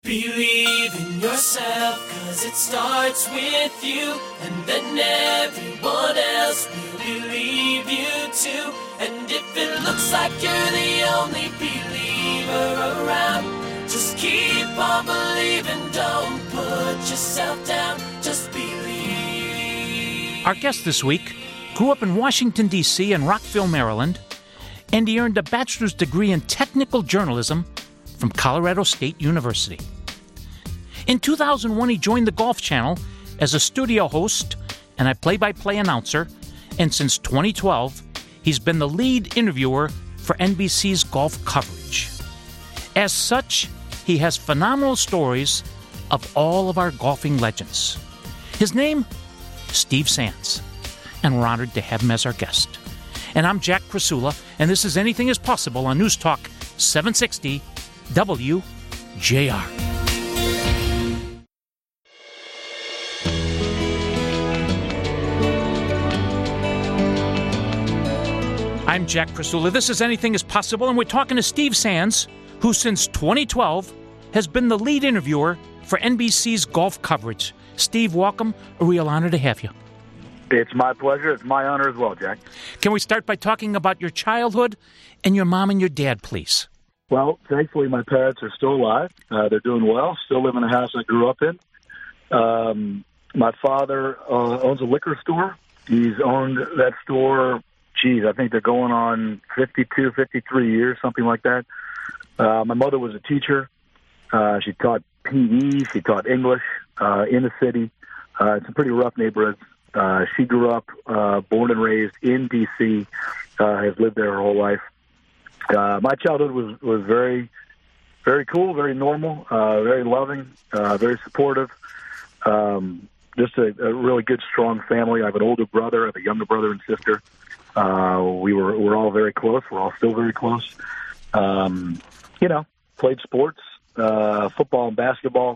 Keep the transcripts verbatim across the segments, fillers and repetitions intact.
Believe in yourself, cause it starts with you, and then everyone else will believe you too. And if it looks like you're the only believer around, just keep on believing, don't put yourself down, just believe. Our guest this week grew up in Washington, D C and Rockville, Maryland, and he earned a bachelor's degree in technical journalism from Colorado State University. In two thousand one, he joined the Golf Channel as a studio host and a play-by-play announcer, and since twenty twelve, he's been the lead interviewer for N B C's golf coverage. As such, he has phenomenal stories of all of our golfing legends. His name? Steve Sands, and we're honored to have him as our guest. And I'm Jack Krasula, and this is Anything is Possible on News Talk seven sixty W J R. I'm Jack Krasula. This is Anything is Possible, and we're talking to Steve Sands, who since twenty twelve has been the lead interviewer for N B C's golf coverage. Steve, welcome. A real honor to have you. It's my pleasure. It's my honor as well, Jack. Can we start by talking about your childhood and your mom and your dad, please? Well, thankfully, my parents are still alive. Uh, they're doing well, still live in the house I grew up in. Um, my father uh, owns a liquor store. He's owned that store, geez, I think they're going on fifty-two, fifty-three years, something like that. Uh, my mother was a teacher. Uh, she taught P E. She taught English uh, in the city. Uh, it's a pretty rough neighborhood. Uh, she grew up, uh, born and raised in D C, uh, has lived there her whole life. Uh, my childhood was, was very, very cool, very normal, uh, very loving, uh, very supportive. Um, just a, a really good, strong family. I have an older brother, I have a younger brother and sister. Uh, we were, we're all very close. We're all still very close. Um, you know, played sports, uh, football and basketball.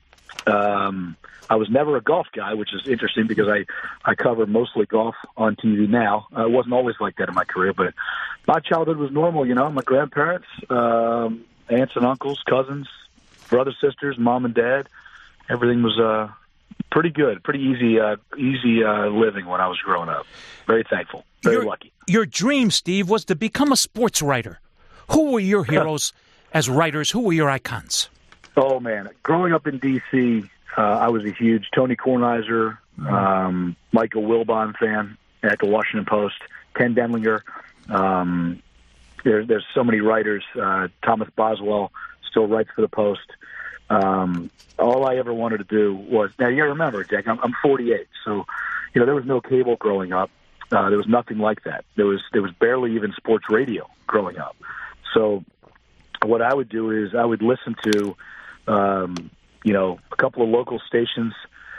Um, I was never a golf guy, which is interesting because I, I cover mostly golf on T V now. Uh, it wasn't always like that in my career, but my childhood was normal, you know, my grandparents, um, aunts and uncles, cousins, brothers, sisters, mom and dad. Everything was uh, pretty good, pretty easy uh, easy uh, living when I was growing up. Very thankful, very your, lucky. Your dream, Steve, was to become a sports writer. Who were your heroes as writers? Who were your icons? Oh, man. Growing up in D C, uh, I was a huge Tony Kornheiser, um, Michael Wilbon fan at the Washington Post, Ken Denlinger. Um, there, there's so many writers. Uh, Thomas Boswell still writes for the Post. Um, all I ever wanted to do was, now you got to remember, Jack, I'm, I'm forty-eight, so you know there was no cable growing up. Uh, there was nothing like that. There was there was barely even sports radio growing up. So what I would do is I would listen to, um, you know, a couple of local stations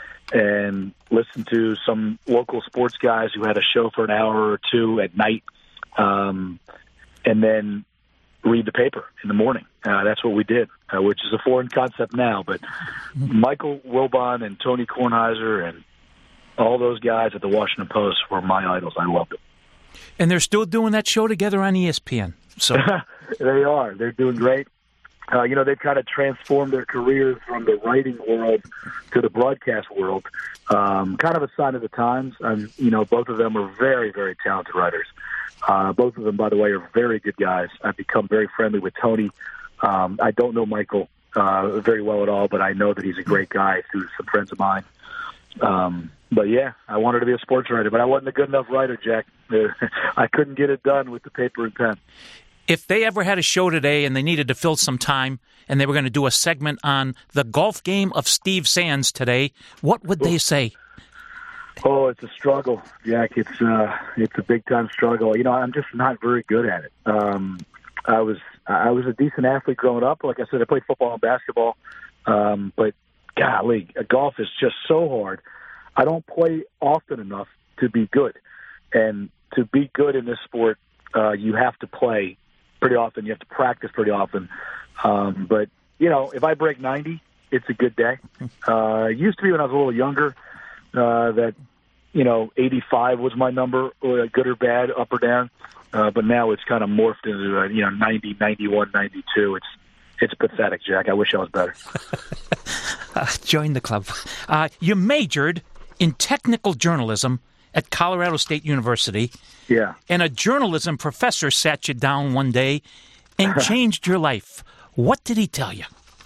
and listen to some local sports guys who had a show for an hour or two at night, um, and then read the paper in the morning. Uh, that's what we did, uh, which is a foreign concept now. But Michael Wilbon and Tony Kornheiser and all those guys at the Washington Post were my idols. I loved them. And they're still doing that show together on E S P N. So they are. They're doing great. Uh, you know, they've kind of transformed their careers from the writing world to the broadcast world. Um, kind of a sign of the times. Um, you know, both of them are very, very talented writers. Uh, both of them, by the way, are very good guys. I've become very friendly with Tony. Um, I don't know Michael uh, very well at all, but I know that he's a great guy through some friends of mine. Um, but, yeah, I wanted to be a sports writer, but I wasn't a good enough writer, Jack. I couldn't get it done with the paper and pen. If they ever had a show today and they needed to fill some time and they were going to do a segment on the golf game of Steve Sands today, what would they say? Oh, it's a struggle, Jack. It's uh, it's a big time struggle. You know, I'm just not very good at it. Um, I was I was a decent athlete growing up. Like I said, I played football and basketball, um, but golly, golf is just so hard. I don't play often enough to be good, and to be good in this sport, uh, you have to play pretty often. You have to practice pretty often. Um, but you know, if I break ninety, it's a good day. Uh, it used to be when I was a little younger. Uh, that, you know, eighty-five was my number, or good or bad, up or down. Uh, but now it's kind of morphed into, uh, you know, ninety, ninety-one, ninety-two. It's It's pathetic, Jack. I wish I was better. uh, join the club. Uh, you majored in technical journalism at Colorado State University. Yeah. And a journalism professor sat you down one day and changed your life. What did he tell you?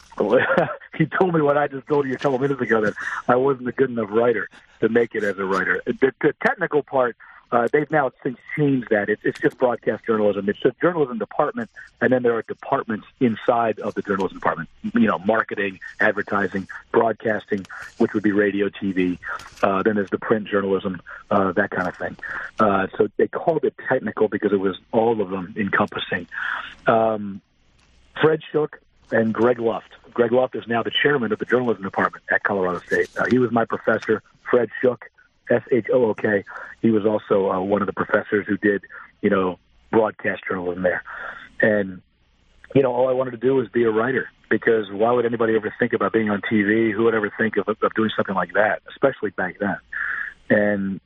He told me what I just told you a couple minutes ago, that I wasn't a good enough writer to make it as a writer. The, the technical part, uh, they've now since changed that. It's, it's just broadcast journalism. It's a journalism department, and then there are departments inside of the journalism department. You know, marketing, advertising, broadcasting, which would be radio, T V. Uh, then there's the print journalism, uh, that kind of thing. Uh, so they called it technical because it was all of them encompassing. Um, Fred Shook and Greg Luft. Greg Luft is now the chairman of the journalism department at Colorado State. Uh, he was my professor. Fred Shook, S H O O K. He was also uh, one of the professors who did, you know, broadcast journalism there. And, you know, all I wanted to do was be a writer, because why would anybody ever think about being on T V? Who would ever think of, of doing something like that, especially back then? And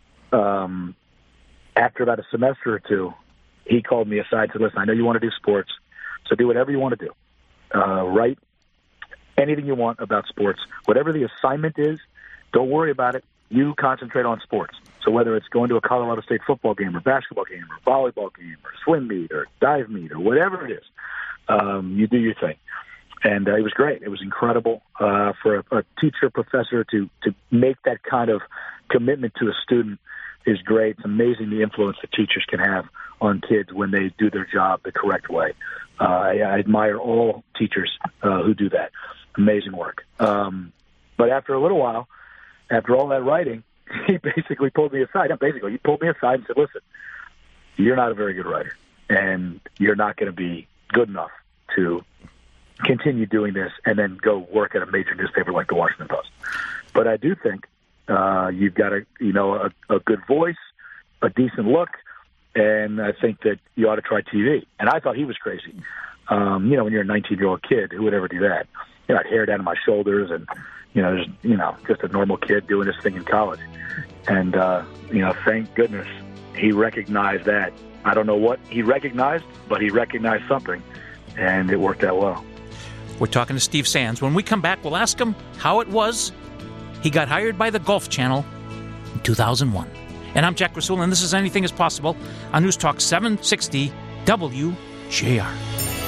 um, after about a semester or two, he called me aside and said, listen, I know you want to do sports, so do whatever you want to do. Uh, write anything you want about sports. Whatever the assignment is, don't worry about it. You concentrate on sports. So whether it's going to a Colorado State football game or basketball game or volleyball game or swim meet or dive meet or whatever it is, um, you do your thing. And uh, it was great. It was incredible uh, for a, a teacher, professor to, to make that kind of commitment to a student is great. It's amazing the influence that teachers can have on kids when they do their job the correct way. Uh, I, I admire all teachers uh, who do that. Amazing work. Um, but after a little while, after all that writing, he basically pulled me aside. Not basically, he pulled me aside and said, listen, you're not a very good writer, and you're not going to be good enough to continue doing this and then go work at a major newspaper like the Washington Post. But I do think uh, you've got a, you know, a, a good voice, a decent look, and I think that you ought to try T V. And I thought he was crazy. Um, you know, when you're a nineteen-year-old kid, who would ever do that? You know, I had hair down to my shoulders and, you know, just, you know, just a normal kid doing this thing in college. And, uh, you know, thank goodness he recognized that. I don't know what he recognized, but he recognized something, and it worked out well. We're talking to Steve Sands. When we come back, we'll ask him how it was he got hired by the Golf Channel in two thousand one. And I'm Jack Rasul, and this is Anything is Possible on News Talk seven sixty W J R.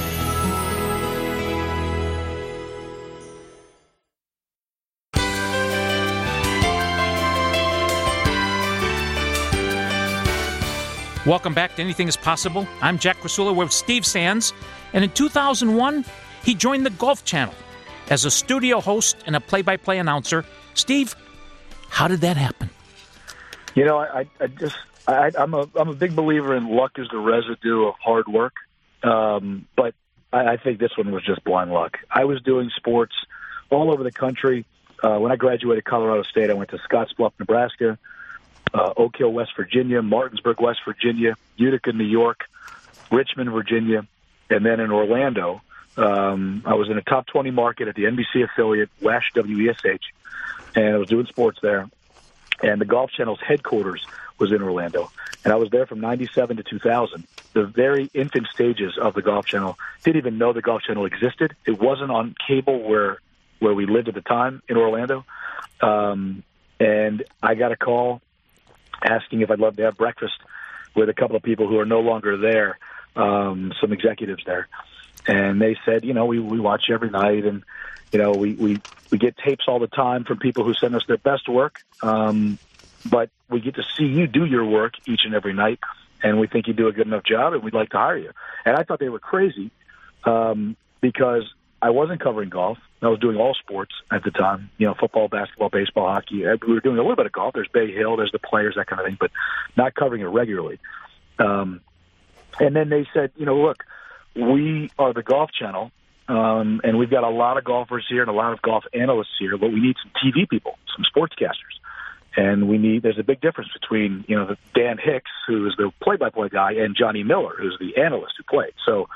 Welcome back to Anything is Possible. I'm Jack Rasula. We're with Steve Sands. And in two thousand one, he joined the Golf Channel as a studio host and a play-by-play announcer. Steve, how did that happen? You know, I, I just, I, I'm a, I'm a big believer in luck is the residue of hard work. Um, but I, I think this one was just blind luck. I was doing sports all over the country. Uh, when I graduated Colorado State, I went to Scottsbluff, Nebraska, uh, Oak Hill, West Virginia, Martinsburg, West Virginia, Utica, New York, Richmond, Virginia, and then in Orlando. Um, I was in a top twenty market at the N B C affiliate, W A S H W E S H, and I was doing sports there. And the Golf Channel's headquarters was in Orlando. And I was there from ninety-seven to two thousand. The very infant stages of the Golf Channel. Didn't even know the Golf Channel existed. It wasn't on cable where where we lived at the time in Orlando. Um, and I got a call asking if I'd love to have breakfast with a couple of people who are no longer there, um, some executives there. And they said, you know, we, we watch every night, and, you know, we, we, we get tapes all the time from people who send us their best work, um, but we get to see you do your work each and every night, and we think you do a good enough job, and we'd like to hire you. And I thought they were crazy um, because I wasn't covering golf. I was doing all sports at the time, you know, football, basketball, baseball, hockey. We were doing a little bit of golf. There's Bay Hill, there's the Players, that kind of thing, but not covering it regularly. Um, and then they said, you know, look, we are the Golf Channel, um, and we've got a lot of golfers here and a lot of golf analysts here, but we need some T V people, some sportscasters. And we need, there's a big difference between, you know, the Dan Hicks, who is the play-by-play guy, and Johnny Miller, who's the analyst who played. So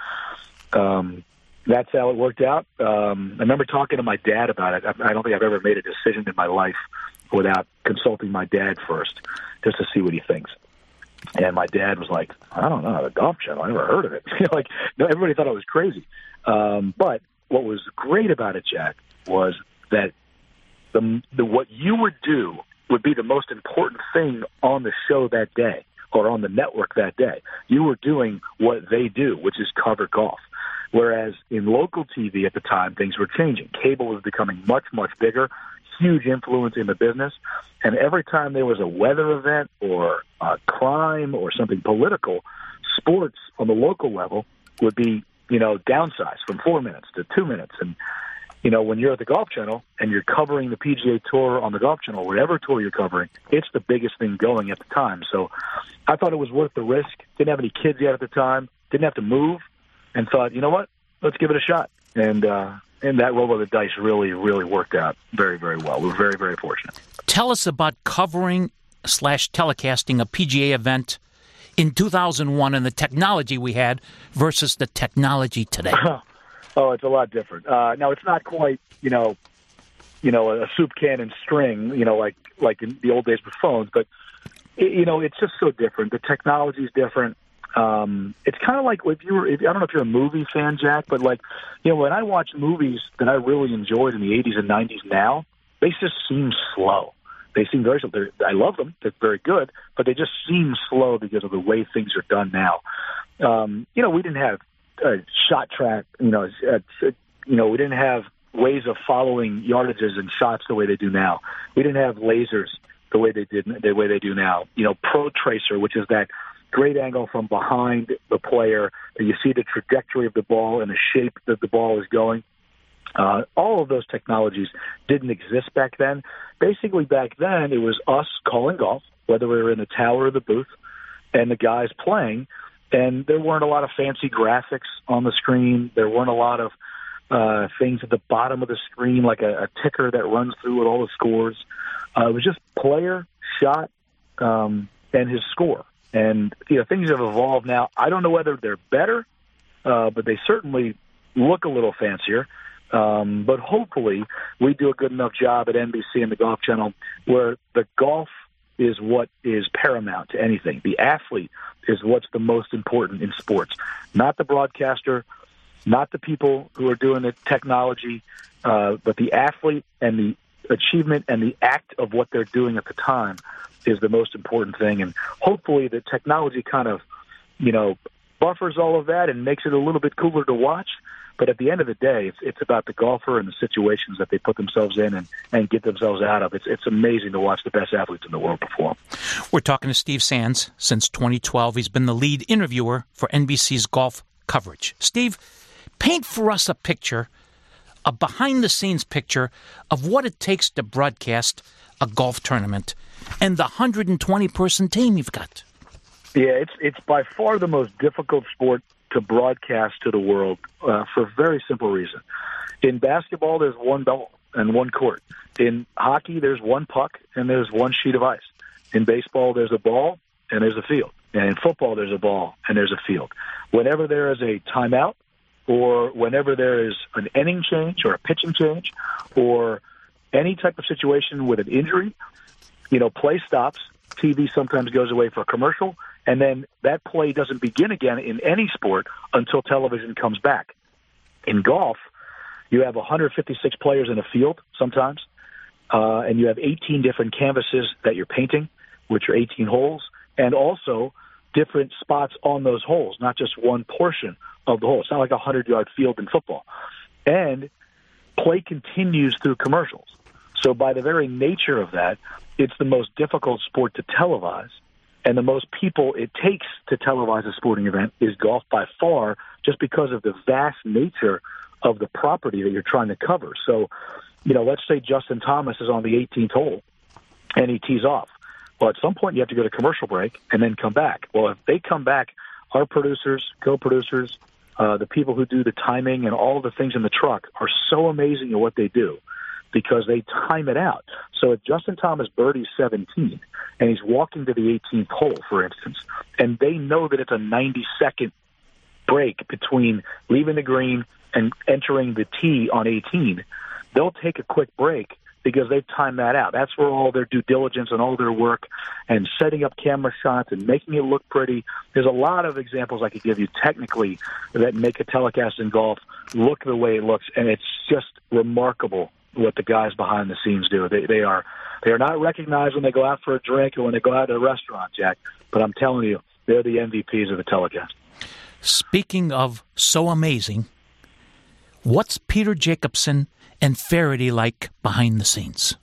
um, that's how it worked out. Um, I remember talking to my dad about it. I, I don't think I've ever made a decision in my life without consulting my dad first, just to see what he thinks. And my dad was like, I don't know, the Golf Channel, I never heard of it. You know, like, no, everybody thought I was crazy. Um, but what was great about it, Jack, was that the, the what you would do would be the most important thing on the show that day or on the network that day. You were doing what they do, which is cover golf. Whereas in local T V at the time, things were changing. Cable was becoming much, much bigger, huge influence in the business. And every time there was a weather event or a crime or something political, sports on the local level would be, you know, downsized from four minutes to two minutes. And, you know, when you're at the Golf Channel and you're covering the P G A Tour on the Golf Channel, whatever tour you're covering, it's the biggest thing going at the time. So I thought it was worth the risk. Didn't have any kids yet at the time. Didn't have to move. And thought, you know what, let's give it a shot. And uh, and that roll of the dice really, really worked out very, very well. We were very, very fortunate. Tell us about covering slash telecasting a P G A event in two thousand one and the technology we had versus the technology today. Oh, it's a lot different. Uh, now, it's not quite, you know, you know, a soup can and string, you know, like like in the old days with phones, but, it, you know, it's just so different. The technology is different. Um, it's kind of like if you were, if, I don't know if you're a movie fan, Jack, but like, you know, when I watch movies that I really enjoyed in the eighties and nineties now, they just seem slow. They seem very slow. They're, I love them. They're very good, but they just seem slow because of the way things are done now. Um, you know, we didn't have a shot track, you know, uh, you know, we didn't have ways of following yardages and shots the way they do now. We didn't have lasers the way they did, the way they do now. You know, Pro Tracer, which is that great angle from behind the player that you see the trajectory of the ball and the shape that the ball is going. Uh, all of those technologies didn't exist back then. Basically, back then, it was us calling golf, whether we were in the tower or the booth, and the guys playing. And there weren't a lot of fancy graphics on the screen. There weren't a lot of uh, things at the bottom of the screen, like a, a ticker that runs through with all the scores. Uh, it was just player, shot, um, and his score. And, you know, things have evolved now. I don't know whether they're better, uh, but they certainly look a little fancier. Um, but hopefully we do a good enough job at N B C and the Golf Channel where the golf is what is paramount to anything. The athlete is what's the most important in sports, not the broadcaster, not the people who are doing the technology, uh, but the athlete and the achievement and the act of what they're doing at the time is the most important thing. And hopefully the technology kind of, you know, buffers all of that and makes it a little bit cooler to watch. But at the end of the day, it's it's about the golfer and the situations that they put themselves in and, and get themselves out of. It's it's amazing to watch the best athletes in the world perform. We're talking to Steve Sands. Since twenty twelve, he's been the lead interviewer for N B C's golf coverage. Steve, paint for us a picture, a behind-the-scenes picture of what it takes to broadcast a golf tournament and the one hundred twenty person team you've got. Yeah, it's it's by far the most difficult sport to broadcast to the world uh, for a very simple reason. In basketball, there's one ball and one court. In hockey, there's one puck and there's one sheet of ice. In baseball, there's a ball and there's a field. And in football, there's a ball and there's a field. Whenever there is a timeout or whenever there is an inning change or a pitching change or any type of situation with an injury, you know, play stops. T V sometimes goes away for a commercial, and then that play doesn't begin again in any sport until television comes back. In golf, you have one hundred fifty-six players in a field sometimes, uh, and you have eighteen different canvases that you're painting, which are eighteen holes, and also different spots on those holes, not just one portion of the hole. It's not like a hundred-yard field in football. And play continues through commercials. So by the very nature of that, it's the most difficult sport to televise, and the most people it takes to televise a sporting event is golf by far, just because of the vast nature of the property that you're trying to cover. So, you know, let's say Justin Thomas is on the eighteenth hole, and he tees off. Well, at some point you have to go to commercial break and then come back. Well, if they come back, our producers, co-producers, uh, the people who do the timing and all the things in the truck are so amazing at what they do, because they time it out. So if Justin Thomas birdies seventeen and he's walking to the eighteenth hole, for instance, and they know that it's a ninety-second break between leaving the green and entering the tee on eighteen, they'll take a quick break because they've timed that out. That's where all their due diligence and all their work and setting up camera shots and making it look pretty. There's a lot of examples I could give you technically that make a telecast in golf look the way it looks, and it's just remarkable what the guys behind the scenes do. They, they are they are not recognized when they go out for a drink or when they go out to a restaurant, Jack, but I'm telling you, they're the M V Ps of the telecast. Speaking of so amazing, what's Peter Jacobsen and Faraday like behind the scenes?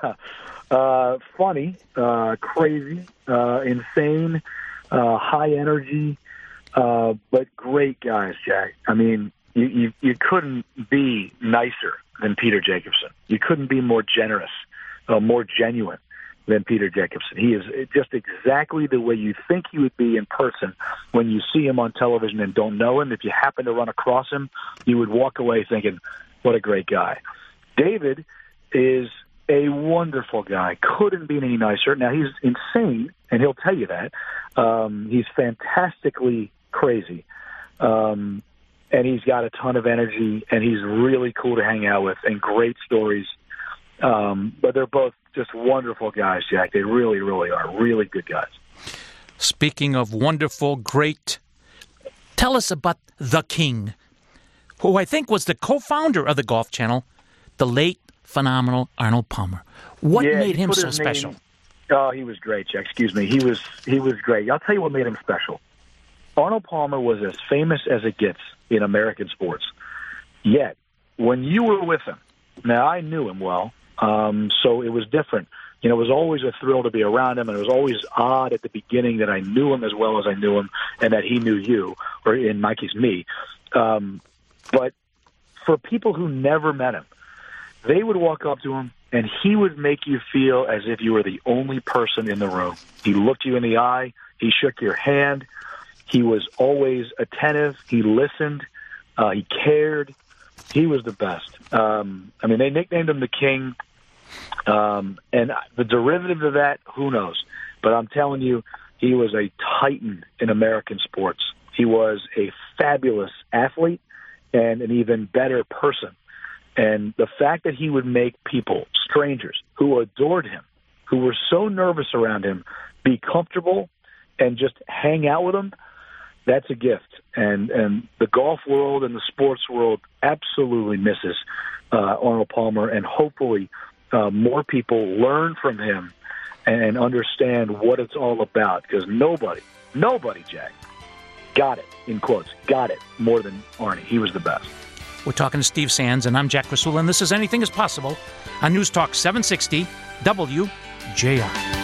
uh, funny, uh, crazy, uh, insane, uh, high energy, uh, but great guys, Jack. I mean, you, you, you couldn't be nicer than Peter Jacobsen. You couldn't be more generous, uh, more genuine than Peter Jacobsen. He is just exactly the way you think he would be in person when you see him on television and don't know him. If you happen to run across him, you would walk away thinking, what a great guy. David is a wonderful guy. Couldn't be any nicer. Now, he's insane, and he'll tell you that. Um, he's fantastically crazy. Um, and he's got a ton of energy, and he's really cool to hang out with and great stories. Um, but they're both just wonderful guys, Jack. They really, really are. Really good guys. Speaking of wonderful, great, tell us about The King, who I think was the co-founder of the Golf Channel, the late, phenomenal Arnold Palmer. What yeah, made him so name, special? Oh, he was great, Jack. Excuse me. He was he was great. I'll tell you what made him special. Arnold Palmer was as famous as it gets in American sports. Yet, when you were with him, now I knew him well, um, so it was different. You know, it was always a thrill to be around him, and it was always odd at the beginning that I knew him as well as I knew him and that he knew you, or in my case, me. Um, but for people who never met him, they would walk up to him, and he would make you feel as if you were the only person in the room. He looked you in the eye. He shook your hand. He was always attentive. He listened. Uh, he cared. He was the best. Um, I mean, they nicknamed him the King. Um, and the derivative of that, who knows? But I'm telling you, he was a titan in American sports. He was a fabulous athlete and an even better person. And the fact that he would make people, strangers, who adored him, who were so nervous around him, be comfortable and just hang out with him, that's a gift. And and the golf world and the sports world absolutely misses uh, Arnold Palmer, and hopefully uh, more people learn from him and understand what it's all about, because nobody, nobody, Jack, got it, in quotes, got it more than Arnie. He was the best. We're talking to Steve Sands, and I'm Jack Krasula, and this is Anything is Possible on News Talk seven sixty W J R.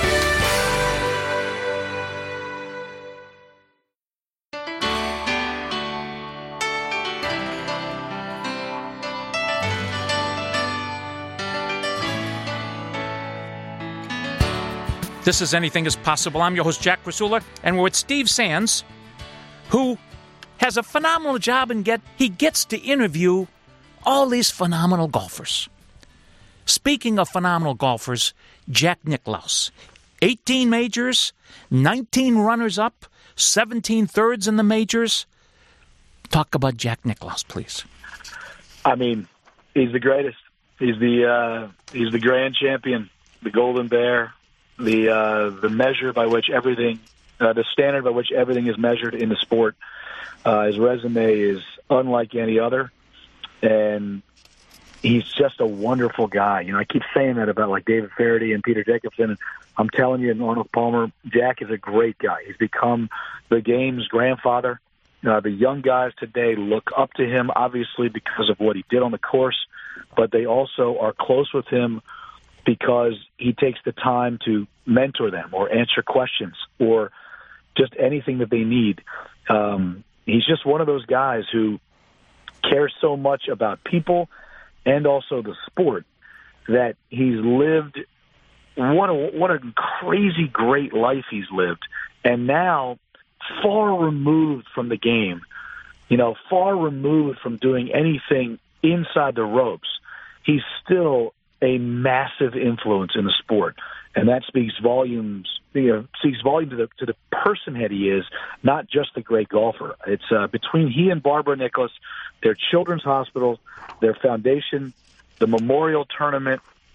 This is Anything is Possible. I'm your host, Jack Krasula, and we're with Steve Sands, who has a phenomenal job and get he gets to interview all these phenomenal golfers. Speaking of phenomenal golfers, Jack Nicklaus, eighteen majors, nineteen runners-up, seventeen thirds in the majors. Talk about Jack Nicklaus, please. I mean, he's the greatest. He's the uh, he's the grand champion, the Golden Bear, the uh, the measure by which everything, uh, the standard by which everything is measured in the sport. Uh, his resume is unlike any other, and he's just a wonderful guy. You know, I keep saying that about like David Faraday and Peter Jacobsen, and I'm telling you, Arnold Palmer, Jack is a great guy. He's become the game's grandfather. Uh, the young guys today look up to him, obviously, because of what he did on the course, but they also are close with him because he takes the time to mentor them or answer questions or just anything that they need. Um, he's just one of those guys who cares so much about people and also the sport that he's lived what a, what a crazy great life he's lived. And now, far removed from the game, you know, far removed from doing anything inside the ropes, he's still a massive influence in the sport. And that speaks volumes, you know, speaks volume to the to the person that he is, not just the great golfer. It's uh, between he and Barbara Nicklaus, their children's hospital, their foundation, the memorial tournament,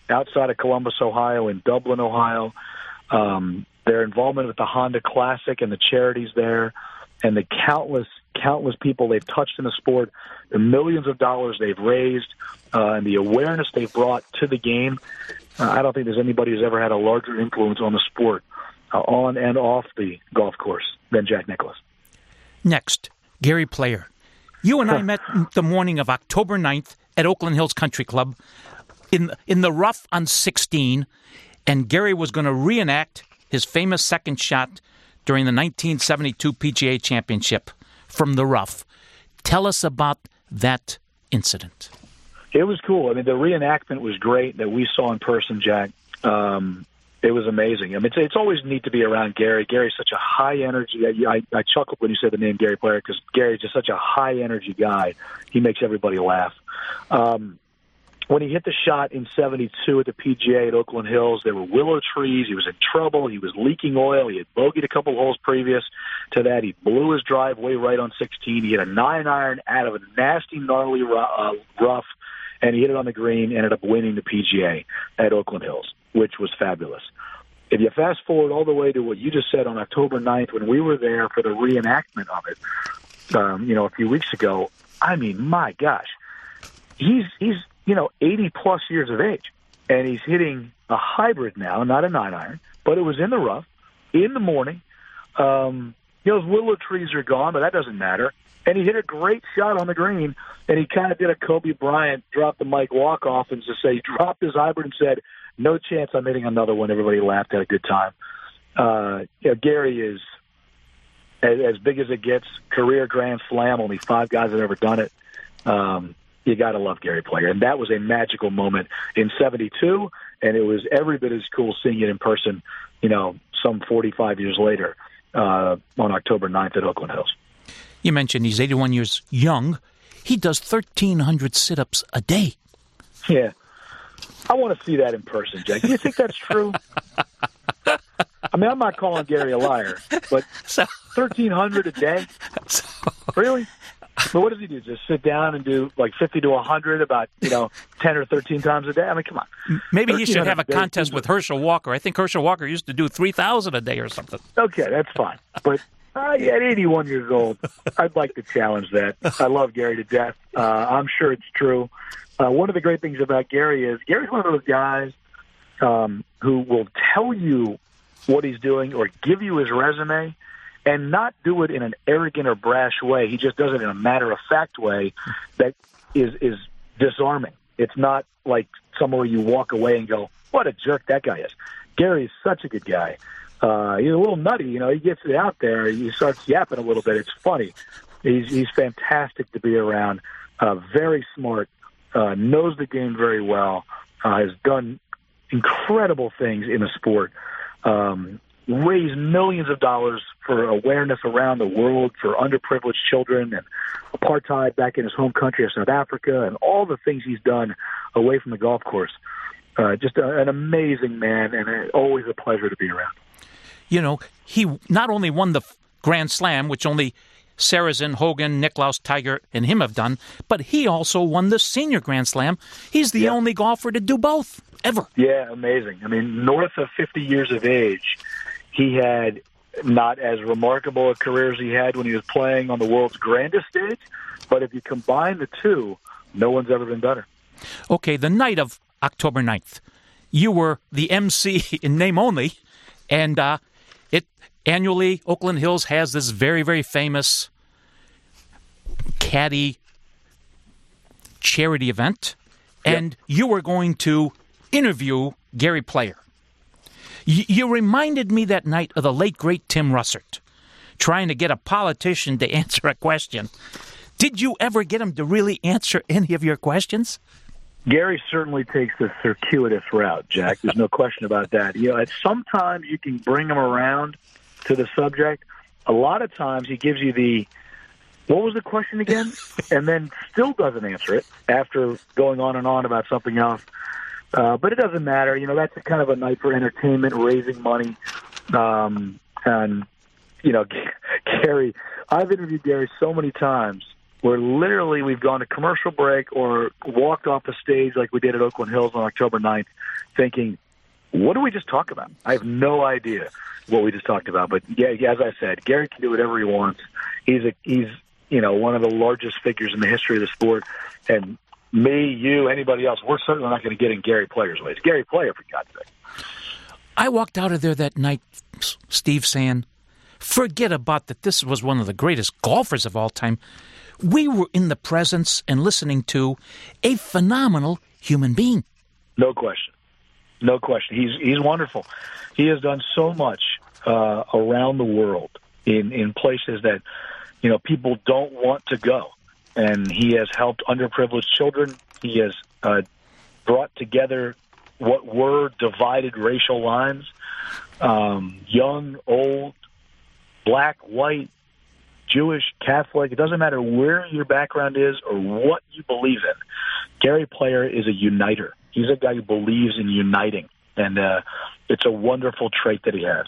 outside of Columbus, Ohio, in Dublin, Ohio. Um, their involvement with the Honda Classic and the charities there, and the countless, countless people they've touched in the sport, the millions of dollars they've raised, uh, and the awareness they've brought to the game. Uh, I don't think there's anybody who's ever had a larger influence on the sport, uh, on and off the golf course, than Jack Nicklaus. Next, Gary Player. You and I met the morning of October ninth at Oakland Hills Country Club in, in the rough on sixteen, and Gary was going to reenact his famous second shot during the nineteen seventy-two P G A Championship from the rough. Tell us about that incident. It was cool. I mean, the reenactment was great that we saw in person, Jack. Um, it was amazing. I mean, it's, it's always neat to be around Gary. Gary's such a high energy. I, I, I chuckled when you said the name Gary Player because Gary's just such a high energy guy. He makes everybody laugh. Um, when he hit the shot in seventy-two at the P G A at Oakland Hills, there were willow trees. He was in trouble. He was leaking oil. He had bogeyed a couple holes previous to that. He blew his driveway right on sixteen. He hit a nine iron out of a nasty, gnarly uh, rough, and he hit it on the green, ended up winning the P G A at Oakland Hills, which was fabulous. If you fast forward all the way to what you just said on October ninth when we were there for the reenactment of it, um, you know, a few weeks ago, I mean, my gosh, he's he's you know eighty-plus years of age, and he's hitting a hybrid now, not a nine iron, but it was in the rough, in the morning. Um, you know, those willow trees are gone, but that doesn't matter. And he hit a great shot on the green, and he kind of did a Kobe Bryant, dropped the mic walk-off, and just say, he dropped his hybrid and said, no chance I'm hitting another one. Everybody laughed, had a good time. Uh, you know, Gary is as, as big as it gets, career Grand Slam, only five guys have ever done it. Um, you got to love Gary Player. And that was a magical moment in seventy-two, and it was every bit as cool seeing it in person, you know, some forty-five years later uh, on October ninth at Oakland Hills. You mentioned he's eighty-one years young. He does thirteen hundred sit-ups a day. Yeah. I want to see that in person, Jack. Do you think that's true? I mean, I'm not calling Gary a liar, but so, thirteen hundred a day? So, really? But what does he do? Just sit down and do like fifty to one hundred about, you know, ten or thirteen times a day? I mean, come on. Maybe he should have a contest with Herschel Walker. I think Herschel Walker used to do three thousand a day or something. Okay, that's fine. But uh, at eighty-one years old, I'd like to challenge that. I love Gary to death. Uh, I'm sure it's true. Uh, one of the great things about Gary is Gary's one of those guys um, who will tell you what he's doing or give you his resume and not do it in an arrogant or brash way. He just does it in a matter-of-fact way that is is disarming. It's not like somewhere you walk away and go, what a jerk that guy is. Gary is such a good guy. Uh, he's a little nutty. You know, he gets it out there. He starts yapping a little bit. It's funny. He's, he's fantastic to be around, uh, very smart, uh, knows the game very well, uh, has done incredible things in the sport, um, raised millions of dollars for awareness around the world for underprivileged children and apartheid back in his home country of South Africa and all the things he's done away from the golf course. Uh, just a, an amazing man and always a pleasure to be around. You know, he not only won the Grand Slam, which only Sarazen, Hogan, Nicklaus, Tiger, and him have done, but he also won the Senior Grand Slam. He's the yeah. only golfer to do both, ever. Yeah, amazing. I mean, north of fifty years of age, he had not as remarkable a career as he had when he was playing on the world's grandest stage, but if you combine the two, no one's ever been better. Okay, the night of October ninth, you were the M C in name only, and uh, it annually, Oakland Hills has this very, very famous caddy charity event, and yep. you were going to interview Gary Player. Y- you reminded me that night of the late, great Tim Russert, trying to get a politician to answer a question. Did you ever get him to really answer any of your questions? Gary certainly takes the circuitous route, Jack. There's no question about that. You know, sometimes you can bring him around to the subject. A lot of times he gives you the, what was the question again? And then still doesn't answer it after going on and on about something else. Uh, but it doesn't matter. You know, that's kind of a night for entertainment, raising money. Um, and, you know, Gary, I've interviewed Gary so many times where literally we've gone to commercial break or walked off the stage like we did at Oakland Hills on October ninth thinking, what did we just talk about? I have no idea what we just talked about. But, yeah, as I said, Gary can do whatever he wants. He's, a, he's you know, one of the largest figures in the history of the sport. And me, you, anybody else, we're certainly not going to get in Gary Player's way. It's Gary Player, for God's sake. I walked out of there that night, Steve, saying, forget about that this was one of the greatest golfers of all time. We were in the presence and listening to a phenomenal human being. No question. No question. He's he's wonderful. He has done so much uh, around the world in, in places that, you know, people don't want to go. And he has helped underprivileged children. He has uh, brought together what were divided racial lines, um, young, old, black, white, Jewish, Catholic. It doesn't matter where your background is or what you believe in. Gary Player is a uniter. He's a guy who believes in uniting, and uh, it's a wonderful trait that he has.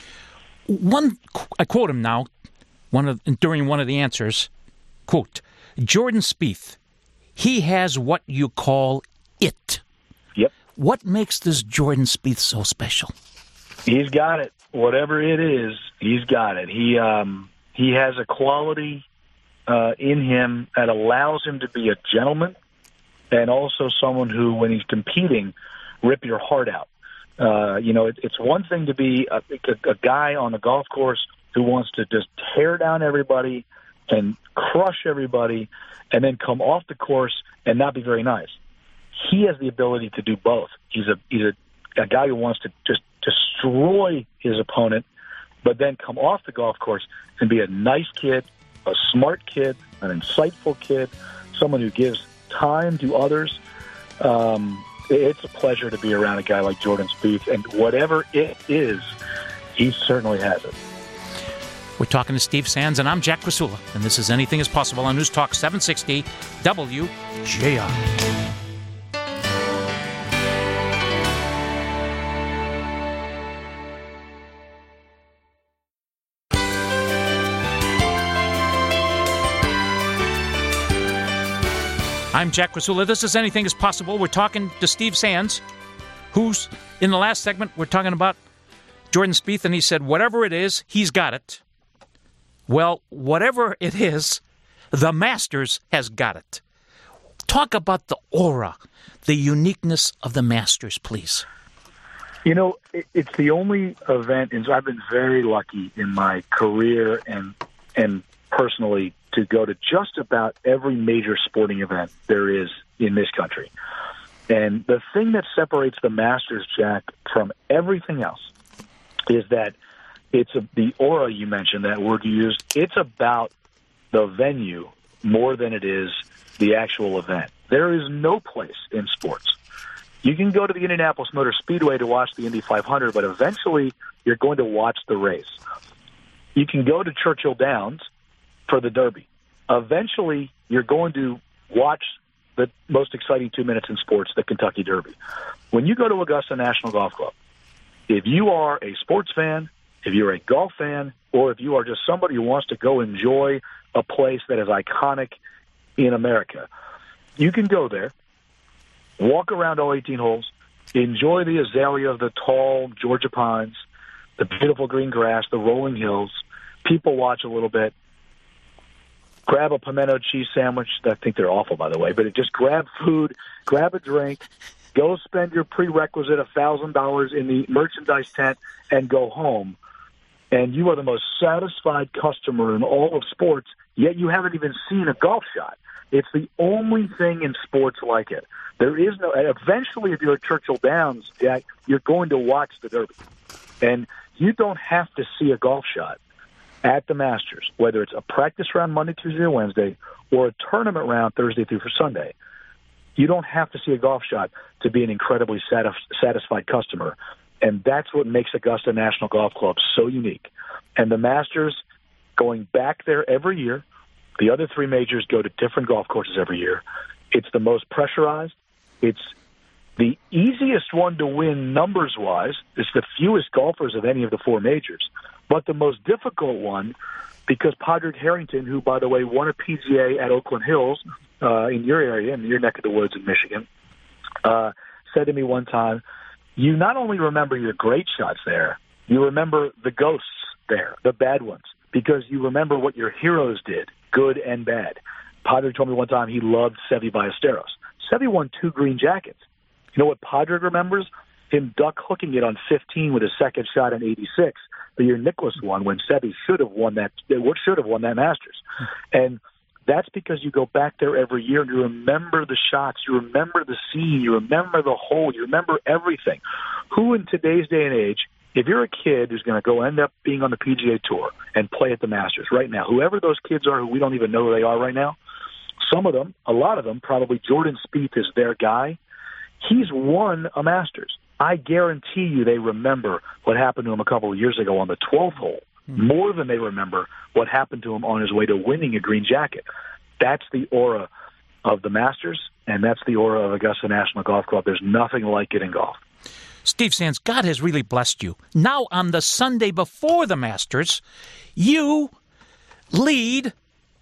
One, I quote him now, one of during one of the answers, quote, Jordan Spieth, he has what you call it. Yep. What makes this Jordan Spieth so special? He's got it. Whatever it is, he's got it. He um, he has a quality uh, in him that allows him to be a gentleman and also someone who, when he's competing, rip your heart out. Uh, you know, it, it's one thing to be a, a, a guy on the golf course who wants to just tear down everybody and crush everybody and then come off the course and not be very nice. He has the ability to do both. He's a he's a, a guy who wants to just destroy his opponent, but then come off the golf course and be a nice kid, a smart kid, an insightful kid, someone who gives time to others. Um, it's a pleasure to be around a guy like Jordan Spieth, and whatever it is, he certainly has it. We're talking to Steve Sands, and I'm Jack Krasula, and this is Anything is Possible on News Talk seven sixty W J R. I'm Jack Krasula. This is Anything is Possible. We're talking to Steve Sands, who's, in the last segment, we're talking about Jordan Spieth, and he said, whatever it is, he's got it. Well, whatever it is, the Masters has got it. Talk about the aura, the uniqueness of the Masters, please. You know, it, it's the only event, and so I've been very lucky in my career and and personally to go to just about every major sporting event there is in this country. And the thing that separates the Masters, Jack, from everything else is that it's a, the aura you mentioned, that word you used, it's about the venue more than it is the actual event. There is no place in sports. You can go to the Indianapolis Motor Speedway to watch the Indy five hundred, but eventually you're going to watch the race. You can go to Churchill Downs for the Derby. Eventually, you're going to watch the most exciting two minutes in sports, the Kentucky Derby. When you go to Augusta National Golf Club, if you are a sports fan, if you're a golf fan, or if you are just somebody who wants to go enjoy a place that is iconic in America, you can go there, walk around all eighteen holes, enjoy the azalea of the tall Georgia pines, the beautiful green grass, the rolling hills, people watch a little bit, grab a pimento cheese sandwich. I think they're awful, by the way, but just grab food, grab a drink, go spend your prerequisite one thousand dollars in the merchandise tent, and go home. And you are the most satisfied customer in all of sports, yet you haven't even seen a golf shot. It's the only thing in sports like it. There is no – eventually, if you're at Churchill Downs, Jack, you're going to watch the Derby. And you don't have to see a golf shot at the Masters, whether it's a practice round Monday, Tuesday, or Wednesday, or a tournament round Thursday through Sunday. You don't have to see a golf shot to be an incredibly satis- satisfied customer. And that's what makes Augusta National Golf Club so unique. And the Masters, going back there every year, the other three majors go to different golf courses every year. It's the most pressurized. It's the easiest one to win numbers-wise. It's the fewest golfers of any of the four majors. But the most difficult one because Padraig Harrington, who, by the way, won a P G A at Oakland Hills uh, in your area, in your neck of the woods in Michigan, uh, said to me one time, you not only remember your great shots there, you remember the ghosts there, the bad ones, because you remember what your heroes did, good and bad. Padraig told me one time he loved Seve Ballesteros. Seve won two green jackets. You know what Padraig remembers? Him duck hooking it on fifteen with his second shot in eighty-six, the year Nicklaus won, when Seve should have won that. Should have won that Masters, and that's because you go back there every year and you remember the shots, you remember the scene, you remember the hole, you remember everything. Who in today's day and age, if you're a kid who's going to go end up being on the P G A Tour and play at the Masters right now, whoever those kids are who we don't even know who they are right now, some of them, a lot of them, probably Jordan Spieth is their guy. He's won a Masters. I guarantee you they remember what happened to him a couple of years ago on the twelfth hole, mm-hmm. more than they remember what happened to him on his way to winning a green jacket. That's the aura of the Masters, and that's the aura of Augusta National Golf Club. There's nothing like it in golf. Steve Sands, God has really blessed you. Now, on the Sunday before the Masters, you lead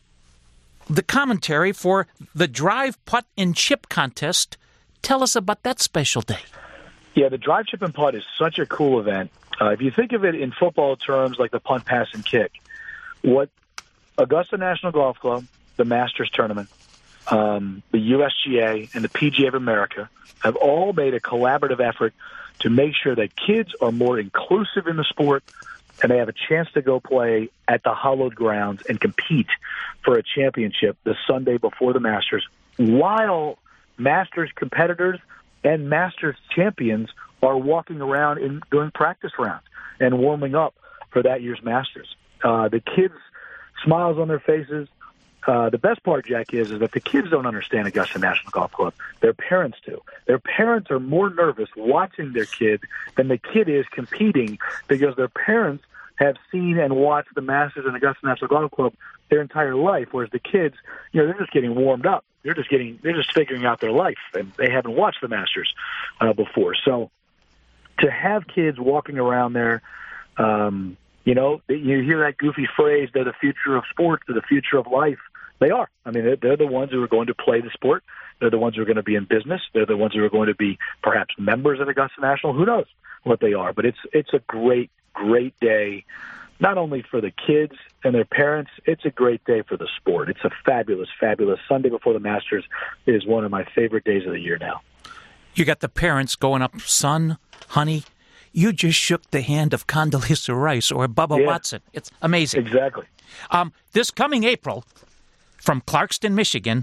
the commentary for the drive, putt, and chip contest. Tell us about that special day. Yeah, the drive, chip, and putt is such a cool event. Uh, if you think of it in football terms like the punt, pass, and kick, what Augusta National Golf Club, the Masters Tournament, um, the U S G A, and the P G A of America have all made a collaborative effort to make sure that kids are more inclusive in the sport and they have a chance to go play at the hallowed grounds and compete for a championship the Sunday before the Masters, while Masters competitors and Masters champions are walking around and doing practice rounds and warming up for that year's Masters. Uh, the kids' smiles on their faces. Uh, the best part, Jack, is, is that the kids don't understand Augusta National Golf Club. Their parents do. Their parents are more nervous watching their kid than the kid is competing, because their parents have seen and watched the Masters and Augusta National Golf Club their entire life, whereas the kids, you know, they're just getting warmed up. They're just getting, they're just figuring out their life, and they haven't watched the Masters uh, before. So to have kids walking around there, um, you know, you hear that goofy phrase, they're the future of sports, they're the future of life. They are. I mean, they're, they're the ones who are going to play the sport. They're the ones who are going to be in business. They're the ones who are going to be perhaps members at Augusta National. Who knows what they are? But it's it's a great, great day, not only for the kids and their parents, it's a great day for the sport. It's a fabulous, fabulous Sunday before the Masters is one of my favorite days of the year now. You got the parents going up, son, honey, you just shook the hand of Condoleezza Rice or Bubba yeah. Watson. It's amazing. Exactly. Um, this coming April, from Clarkston, Michigan,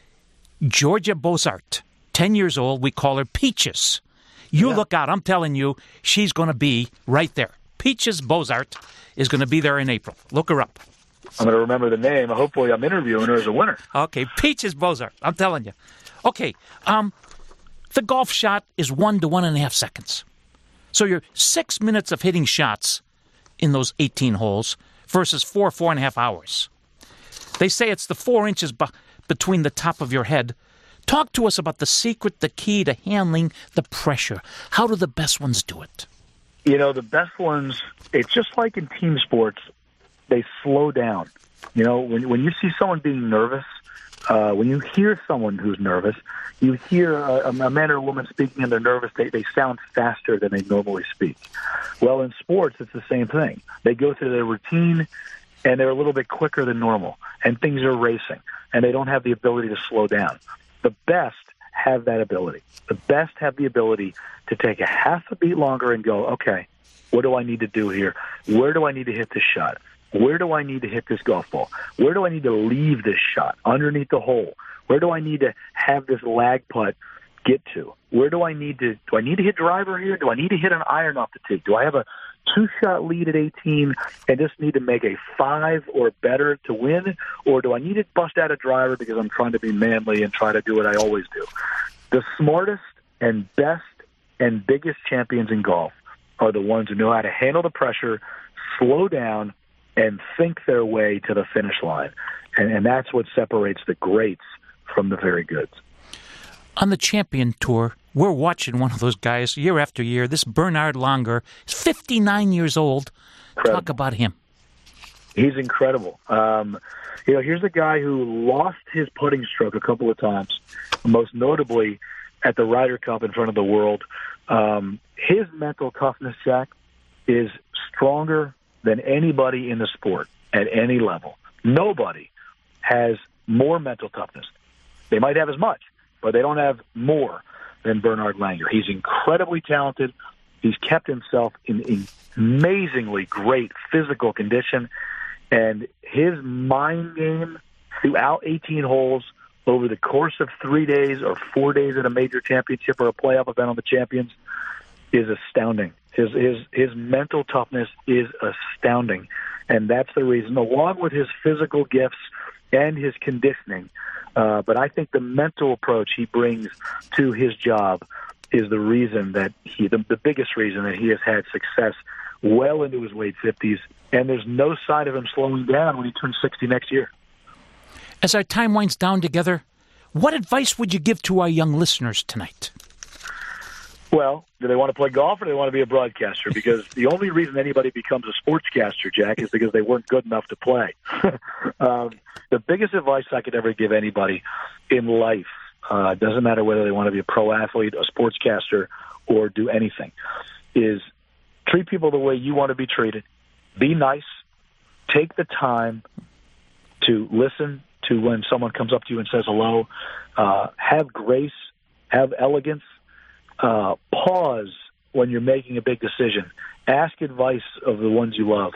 Georgia Bozart, ten years old, we call her Peaches. You yeah. look out, I'm telling you, she's going to be right there. Peaches Bozart is going to be there in April. Look her up. I'm going to remember the name. Hopefully I'm interviewing her as a winner. Okay, Peaches Bozart, I'm telling you. Okay, um, the golf shot is one to one and a half seconds. So you're six minutes of hitting shots in those eighteen holes versus four, four and a half hours. They say it's the four inches be- between the top of your head. Talk to us about the secret, the key to handling the pressure. How do the best ones do it? You know, the best ones, it's just like in team sports, they slow down. You know, when when you see someone being nervous, uh, when you hear someone who's nervous, you hear a, a man or a woman speaking and they're nervous, they, they sound faster than they normally speak. Well, in sports, it's the same thing. They go through their routine, and they're a little bit quicker than normal, and things are racing, and they don't have the ability to slow down. The best have that ability. The best have the ability to take a half a beat longer and go, okay, what do I need to do here? Where do I need to hit this shot? Where do I need to hit this golf ball? Where do I need to leave this shot underneath the hole? Where do I need to have this lag putt get to? Where do I need to, do I need to hit driver here? Do I need to hit an iron off the tee? Do I have a two-shot lead at eighteen and just need to make a five or better to win? Or do I need to bust out a driver because I'm trying to be manly and try to do what I always do? The smartest and best and biggest champions in golf are the ones who know how to handle the pressure, slow down, and think their way to the finish line. And, and that's what separates the greats from the very goods. On the Champion Tour, we're watching one of those guys year after year. This Bernhard Langer is fifty-nine years old. Incredible. Talk about him. He's incredible. Um, you know, here's a guy who lost his putting stroke a couple of times, most notably at the Ryder Cup in front of the world. Um, his mental toughness, Jack, is stronger than anybody in the sport at any level. Nobody has more mental toughness. They might have as much, but they don't have more than Bernhard Langer. He's incredibly talented. He's kept himself in, in amazingly great physical condition, and his mind game throughout eighteen holes over the course of three days or four days at a major championship or a playoff event on the Champions is astounding. His his his mental toughness is astounding, and that's the reason, along with his physical gifts and his conditioning. Uh, but I think the mental approach he brings to his job is the reason that he, the, the biggest reason that he has had success well into his late fifties, and there's no sign of him slowing down when he turns sixty next year. As our time winds down together, what advice would you give to our young listeners tonight? Well, do they want to play golf or do they want to be a broadcaster? Because the only reason anybody becomes a sportscaster, Jack, is because they weren't good enough to play. um, the biggest advice I could ever give anybody in life, uh, doesn't matter whether they want to be a pro athlete, a sportscaster, or do anything, is treat people the way you want to be treated. Be nice. Take the time to listen to when someone comes up to you and says hello. Uh, have grace. Have elegance. Uh, pause when you're making a big decision. Ask advice of the ones you love.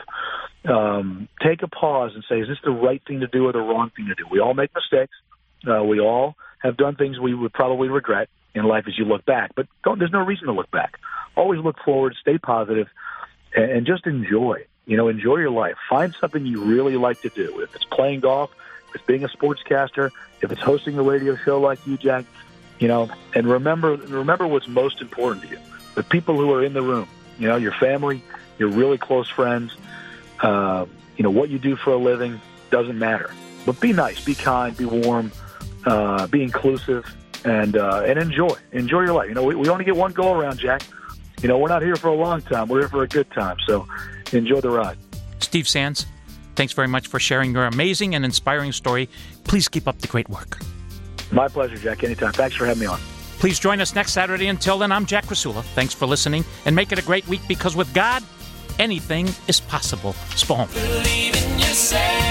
Um, take a pause and say, is this the right thing to do or the wrong thing to do? We all make mistakes. Uh, we all have done things we would probably regret in life as you look back. But don't, there's no reason to look back. Always look forward, stay positive, and, and just enjoy. You know, enjoy your life. Find something you really like to do. If it's playing golf, if it's being a sportscaster, if it's hosting a radio show like you, Jack, you know, and remember remember what's most important to you. The people who are in the room, you know, your family, your really close friends, uh, you know, what you do for a living doesn't matter. But be nice, be kind, be warm, uh, be inclusive, and uh, and enjoy. Enjoy your life. You know, we, we only get one go around, Jack. You know, we're not here for a long time. We're here for a good time. So enjoy the ride. Steve Sands, thanks very much for sharing your amazing and inspiring story. Please keep up the great work. My pleasure, Jack. Anytime. Thanks for having me on. Please join us next Saturday. Until then, I'm Jack Krasula. Thanks for listening, and make it a great week, because with God, anything is possible. Spohn. Believe in yourself.